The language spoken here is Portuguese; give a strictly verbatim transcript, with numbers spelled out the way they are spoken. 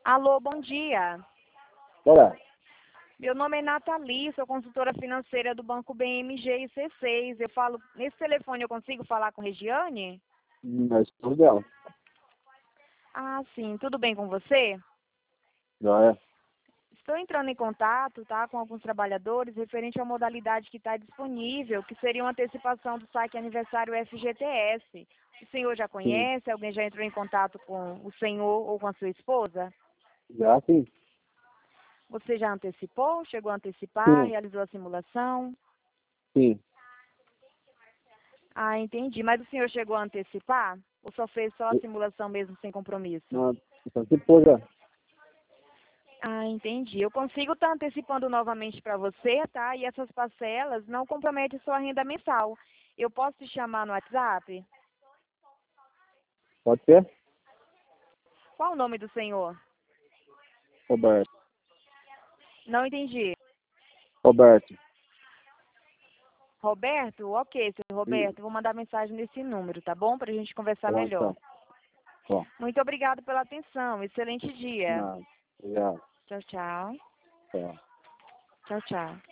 Alô, bom dia. Olá. Meu nome é Nathalie, sou consultora financeira do Banco B M G e C seis. Eu falo, nesse telefone eu consigo falar com Regiane? Mas tudo dela. Ah, sim. Tudo bem com você? Já é. Estou entrando em contato, tá, com alguns trabalhadores referente à modalidade que está disponível, que seria uma antecipação do saque aniversário F G T S. O senhor já Sim. conhece? Alguém já entrou em contato com o senhor ou com a sua esposa? Já sim. Você já antecipou? Chegou a antecipar? Sim. Realizou a simulação? Sim. Ah, entendi. Mas o senhor chegou a antecipar? Ou só fez só a simulação mesmo sem compromisso? Não, então depois já. Ah, entendi. Eu consigo estar antecipando novamente para você, tá? E essas parcelas não comprometem sua renda mensal. Eu posso te chamar no WhatsApp? Pode ser? Qual o nome do senhor? Roberto. Não entendi. Roberto. Roberto? Ok, seu Sim. Roberto. Vou mandar mensagem nesse número, tá bom? Para a gente conversar Tá, melhor. então. Bom. Muito obrigado pela atenção. Excelente dia. Nada. Obrigado. Tchau, tchau. Tchau. Tchau, tchau.